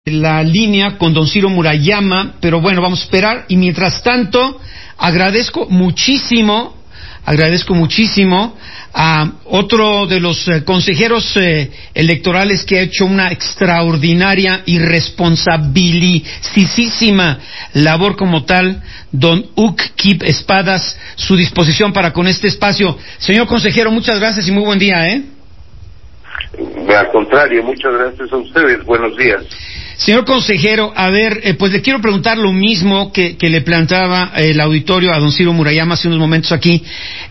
la línea con don Ciro Murayama, pero bueno, vamos a esperar. Y mientras tanto, agradezco muchísimo a otro de los consejeros electorales que ha hecho una extraordinaria y responsabilisísima labor como tal, don Uc Kip Espadas, su disposición para con este espacio. Señor consejero, muchas gracias y muy buen día, Al contrario, muchas gracias a ustedes. Buenos días. Señor consejero, a ver, pues le quiero preguntar lo mismo que le planteaba el auditorio a don Ciro Murayama hace unos momentos aquí.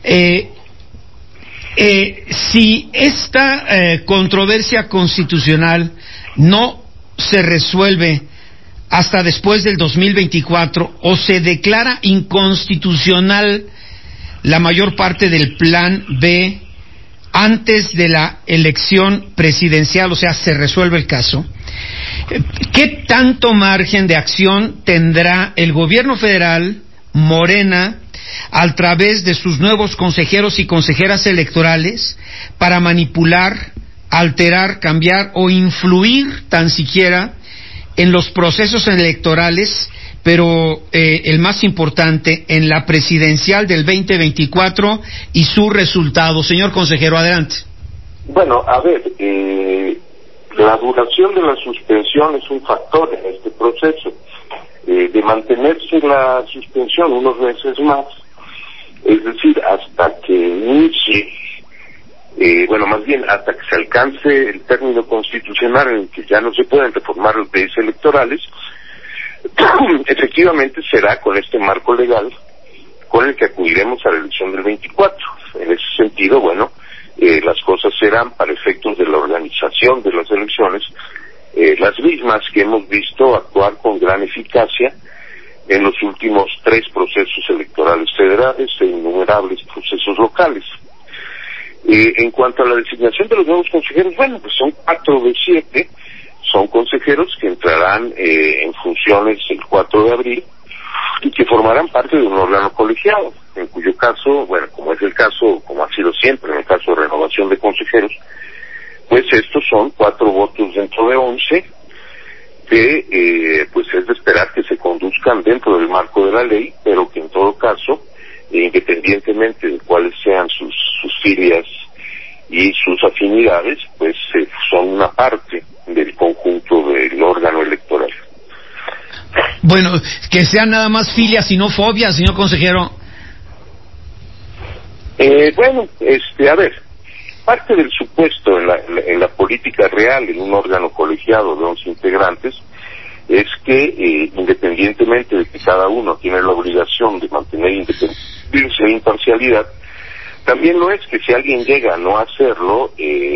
Si esta controversia constitucional no se resuelve hasta después del 2024 o se declara inconstitucional la mayor parte del plan B antes de la elección presidencial, o sea, se resuelve el caso, ¿qué tanto margen de acción tendrá el gobierno federal, Morena, a través de sus nuevos consejeros y consejeras electorales para manipular, alterar, cambiar o influir tan siquiera en los procesos electorales, pero el más importante, en la presidencial del 2024 y su resultado? Señor consejero, adelante. Bueno, a ver, la duración de la suspensión es un factor en este proceso. De mantenerse la suspensión unos meses más, es decir, hasta que inicie, más bien hasta que se alcance el término constitucional en el que ya no se pueden reformar las leyes electorales, efectivamente será con este marco legal con el que acudiremos a la elección del 24. En ese sentido, las cosas serán, para efectos de la organización de las elecciones, las mismas que hemos visto actuar con gran eficacia en los últimos 3 procesos electorales federales e innumerables procesos locales. En cuanto a la designación de los nuevos consejeros, son 4 de 7, son consejeros que entrarán en funciones el 4 de abril y que formarán parte de un órgano colegiado, en cuyo caso, como es el caso, como ha sido siempre en el caso de renovación de consejeros, pues estos son 4 votos dentro de 11, que es de esperar que se conduzcan dentro del marco de la ley, pero que en todo caso, independientemente de cuáles sean sus filias y sus afinidades, son una parte del conjunto del órgano electoral. Bueno, que sean nada más filias y no fobias, señor consejero. Parte del supuesto en la política real, en un órgano colegiado de 11 integrantes, es que independientemente de que cada uno tiene la obligación de mantener independencia e imparcialidad, también lo es que si alguien llega a no hacerlo,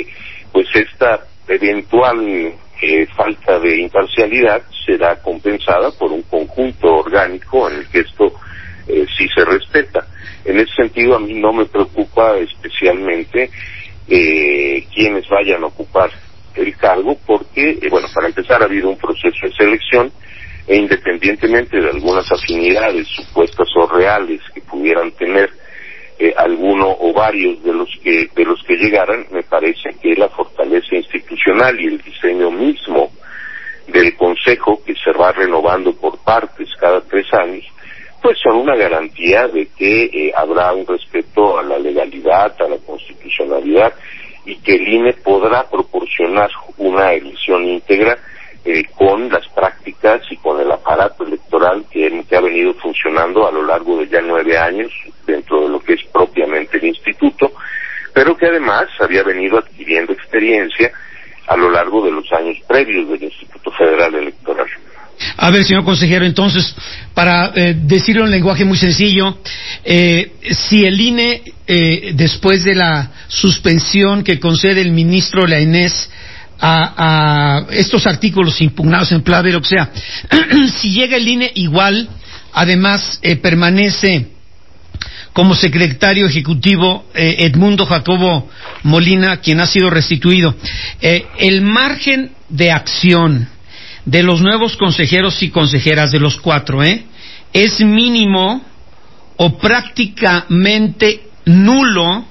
esta eventual falta de imparcialidad será compensada por un conjunto orgánico en el que esto sí se respeta. En ese sentido, a mí no me preocupa especialmente quienes vayan a ocupar el cargo, porque, para empezar, ha habido un proceso de selección, e independientemente de algunas afinidades supuestas o reales que pudieran tener alguno o varios de los que llegaran, me parece que la fortaleza institucional y el diseño mismo del Consejo, que se va renovando por partes cada 3 años, son una garantía de que habrá un respeto a la legalidad, a la constitucionalidad, y que el INE podrá proporcionar una elección íntegra con las prácticas y con el aparato electoral que ha venido funcionando a lo largo de ya 9 años dentro de lo que es propiamente el instituto, pero que además había venido adquiriendo experiencia a lo largo de los años previos del Instituto Federal Electoral. A ver, señor consejero, entonces, para decirlo en lenguaje muy sencillo, si el INE, después de la suspensión que concede el ministro Lainez a estos artículos impugnados en Plave, lo que sea, si llega el INE igual, además permanece como secretario ejecutivo Edmundo Jacobo Molina, quien ha sido restituido, el margen de acción de los nuevos consejeros y consejeras, de los 4, es mínimo o prácticamente nulo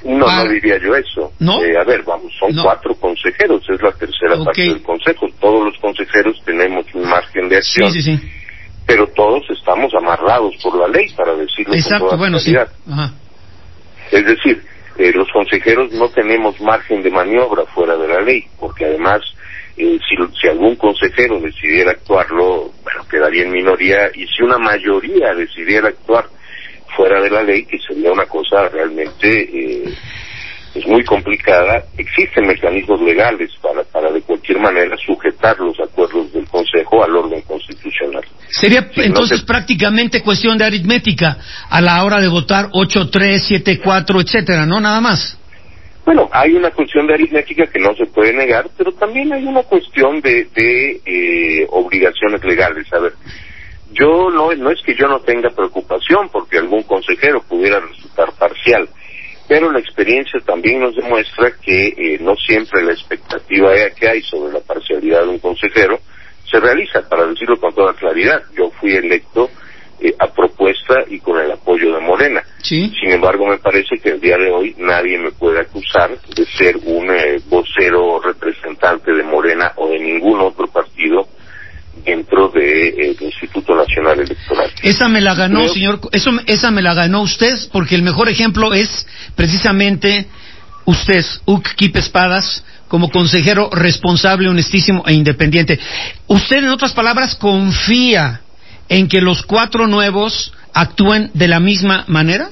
No diría yo eso. ¿No? A ver, vamos, son 4 consejeros, es la tercera parte del consejo. Todos los consejeros tenemos un margen de acción. Sí. Pero todos estamos amarrados por la ley, para decirlo con toda claridad. Sí. Ajá. Es decir, los consejeros no tenemos margen de maniobra fuera de la ley, porque además, si algún consejero decidiera actuarlo, bueno, quedaría en minoría, y si una mayoría decidiera actuar fuera de la ley, que sería una cosa realmente es muy complicada, existen mecanismos legales para de cualquier manera sujetar los acuerdos del Consejo al orden constitucional. Sería entonces prácticamente cuestión de aritmética a la hora de votar 8-3, 7-4, etcétera, ¿no? Nada más. Bueno, hay una cuestión de aritmética que no se puede negar, pero también hay una cuestión de obligaciones legales. A ver, yo no es que yo no tenga preocupación porque algún consejero pudiera resultar parcial, pero la experiencia también nos demuestra que no siempre la expectativa que hay sobre la parcialidad de un consejero se realiza, para decirlo con toda claridad. Yo fui electo a propuesta y con el apoyo de Morena. Sí. Sin embargo, me parece que el día de hoy nadie me puede acusar de ser un vocero representante de Morena o de ningún otro partido dentro del Instituto Nacional Electoral. Esa me la ganó, señor, esa me la ganó usted, porque el mejor ejemplo es precisamente usted, Uc Kip Espadas, como consejero responsable, honestísimo e independiente. Usted, en otras palabras, confía en que los 4 nuevos actúen de la misma manera.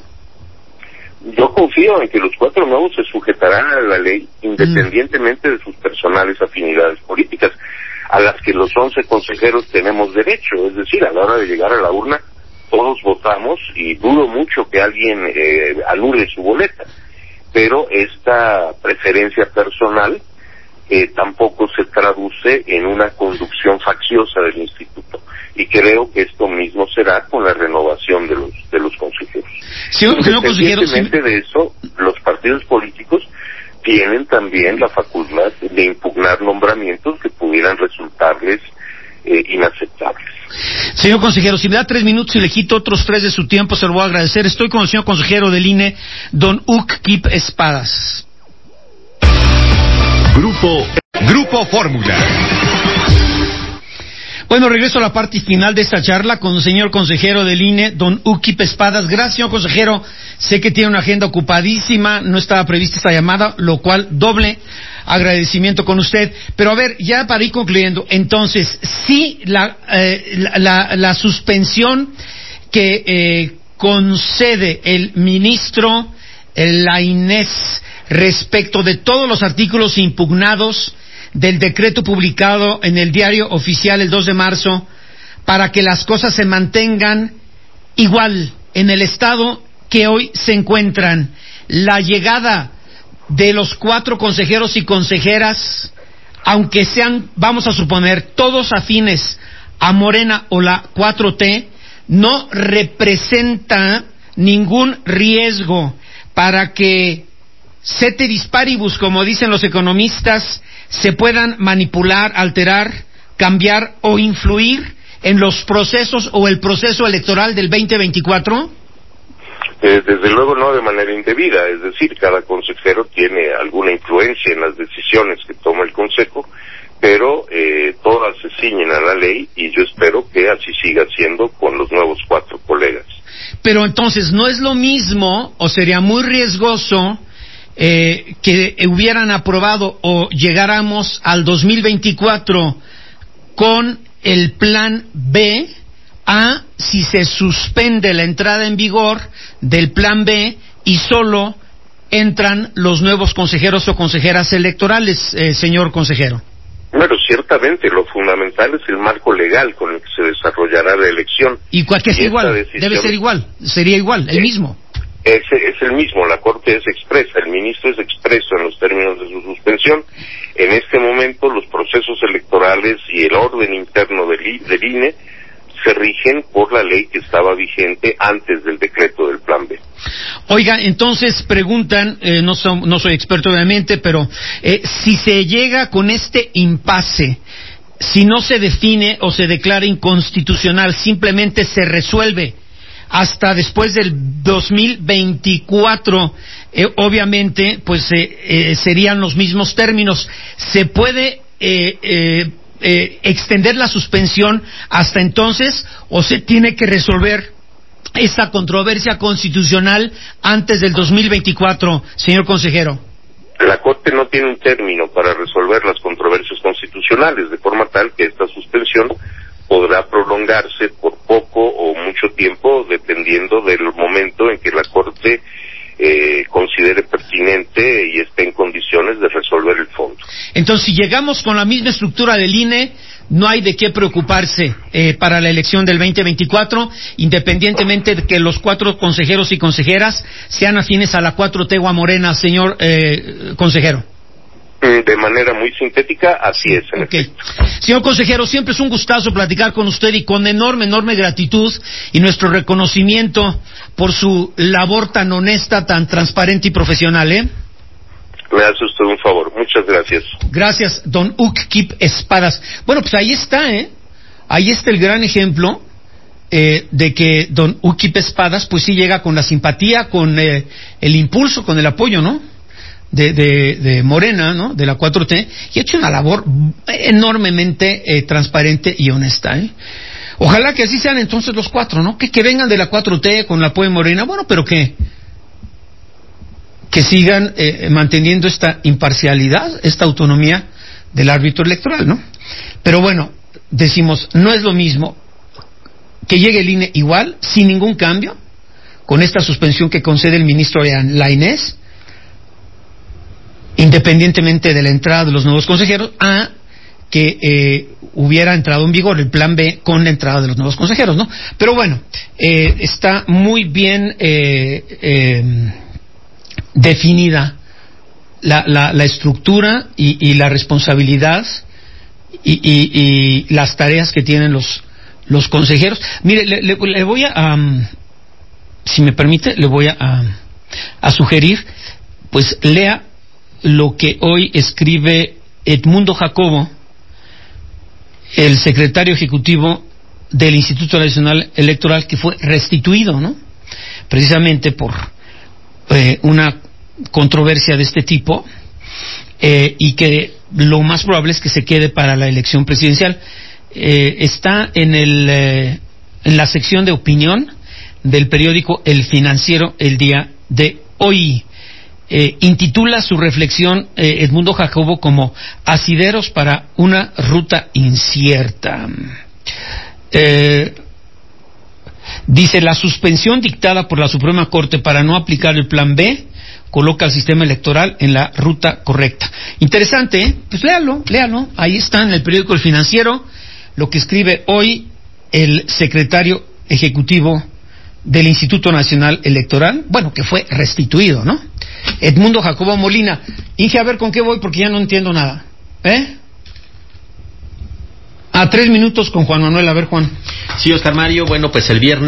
Yo confío en que los 4 nuevos se sujetarán a la ley independientemente de sus personales afinidades políticas, a las que los 11 consejeros tenemos derecho. Es decir, a la hora de llegar a la urna, todos votamos, y dudo mucho que alguien anule su boleta. Pero esta preferencia personal tampoco se traduce en una conducción facciosa del instituto. Y creo que esto mismo será con la renovación de los consejeros. Independientemente de eso, los partidos políticos tienen también la facultad de impugnar nombramientos que pudieran resultarles inaceptables. Señor consejero, si me da 3 minutos y le quito otros 3 de su tiempo, se lo voy a agradecer. Estoy con el señor consejero del INE, don Uc Kip Espadas. Grupo Fórmula. Bueno, regreso a la parte final de esta charla con el señor consejero del INE, don Uc Kip Espadas. Gracias, señor consejero. Sé que tiene una agenda ocupadísima, no estaba prevista esta llamada, lo cual doble agradecimiento con usted. Pero a ver, ya para ir concluyendo, entonces, sí, la suspensión que concede el ministro Lainez respecto de todos los artículos impugnados del decreto publicado en el Diario Oficial el 2 de marzo, para que las cosas se mantengan igual en el estado que hoy se encuentran. La llegada de los 4 consejeros y consejeras, aunque sean, vamos a suponer, todos afines a Morena o la 4T, no representa ningún riesgo para que ceteris paribus, como dicen los economistas, se puedan manipular, alterar, cambiar o influir en los procesos o el proceso electoral del 2024? Desde luego no de manera indebida, es decir, cada consejero tiene alguna influencia en las decisiones que toma el consejo, pero todas se ciñen a la ley, y yo espero que así siga siendo con los nuevos 4 colegas. Pero entonces, ¿no es lo mismo, o sería muy riesgoso que hubieran aprobado o llegáramos al 2024 con el plan B, a si se suspende la entrada en vigor del plan B y solo entran los nuevos consejeros o consejeras electorales, señor consejero? Bueno, ciertamente lo fundamental es el marco legal con el que se desarrollará la elección. ¿Y cuál que es igual? Debe ser igual, sería igual, el mismo. Es el mismo, la Corte es expresa, el ministro es expreso en los términos de su suspensión. En este momento los procesos electorales y el orden interno del INE se rigen por la ley que estaba vigente antes del decreto del plan B. Oiga, entonces preguntan, no soy experto obviamente, pero si se llega con este impasse, si no se define o se declara inconstitucional, simplemente se resuelve hasta después del 2024. Obviamente, pues serían los mismos términos. ¿Se puede extender la suspensión hasta entonces o se tiene que resolver esta controversia constitucional antes del 2024, señor consejero? La Corte no tiene un término para resolver las controversias constitucionales, de forma tal que esta suspensión podrá prolongarse por poco o mucho tiempo, dependiendo del momento en que la Corte considere pertinente y esté en condiciones de resolver el fondo. Entonces, si llegamos con la misma estructura del INE, no hay de qué preocuparse para la elección del 2024, independientemente de que los 4 consejeros y consejeras sean afines a la 4T o a Morena, señor consejero. De manera muy sintética, así es. En efecto. Señor consejero, siempre es un gustazo platicar con usted y con enorme gratitud y nuestro reconocimiento por su labor tan honesta, tan transparente y profesional, Me hace usted un favor. Muchas gracias. Gracias, don Uckquip Espadas. Bueno, pues ahí está, ahí está el gran ejemplo de que don Uckquip Espadas, pues sí llega con la simpatía, con el impulso, con el apoyo, ¿no? De Morena, ¿no? De la 4T, y ha hecho una labor enormemente transparente y honesta, Ojalá que así sean entonces los 4, ¿no? Que vengan de la 4T con el apoyo de Morena, bueno, pero que sigan manteniendo esta imparcialidad, esta autonomía del árbitro electoral, ¿no? Pero bueno, decimos, no es lo mismo que llegue el INE igual, sin ningún cambio, con esta suspensión que concede el ministro Lainez, independientemente de la entrada de los nuevos consejeros, a que hubiera entrado en vigor el plan B con la entrada de los nuevos consejeros, ¿no? Pero bueno, está muy bien definida la estructura y la responsabilidad y las tareas que tienen los consejeros. Mire, le voy a si me permite, le voy a sugerir, pues lea lo que hoy escribe Edmundo Jacobo, el secretario ejecutivo del Instituto Nacional Electoral, que fue restituido, ¿no? Precisamente por una controversia de este tipo, y que lo más probable es que se quede para la elección presidencial. Está en la sección de opinión del periódico El Financiero el día de hoy. Intitula su reflexión Edmundo Jacobo como Asideros para una ruta incierta. Dice: la suspensión dictada por la Suprema Corte para no aplicar el plan B coloca al sistema electoral en la ruta correcta. Interesante, pues léalo, ahí está en el periódico El Financiero lo que escribe hoy el secretario ejecutivo del Instituto Nacional Electoral, bueno, que fue restituido, ¿no? Edmundo Jacobo Molina. Inge, a ver con qué voy, porque ya no entiendo nada. A 3 minutos con Juan Manuel. A ver, Juan. Sí, Oscar Mario, bueno, pues el viernes